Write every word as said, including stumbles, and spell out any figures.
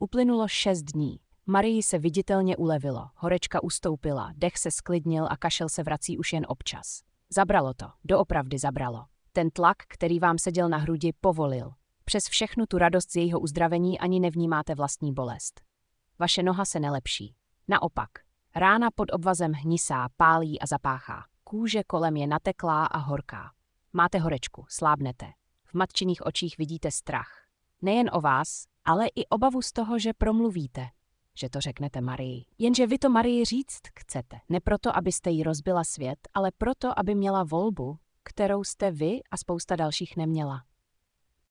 Uplynulo šest dní. Marii se viditelně ulevilo, horečka ustoupila, dech se sklidnil a kašel se vrací už jen občas. Zabralo to, doopravdy zabralo. Ten tlak, který vám seděl na hrudi, povolil. Přes všechnu tu radost z jejího uzdravení ani nevnímáte vlastní bolest. Vaše noha se nelepší. Naopak, rána pod obvazem hnisá, pálí a zapáchá. Kůže kolem je nateklá a horká. Máte horečku, slábnete. V matčiných očích vidíte strach. Nejen o vás, ale i obavu z toho, že promluvíte. Že to řeknete Marii. Jenže vy to Marii říct chcete. Ne proto, abyste jí rozbila svět, ale proto, aby měla volbu, kterou jste vy a spousta dalších neměla.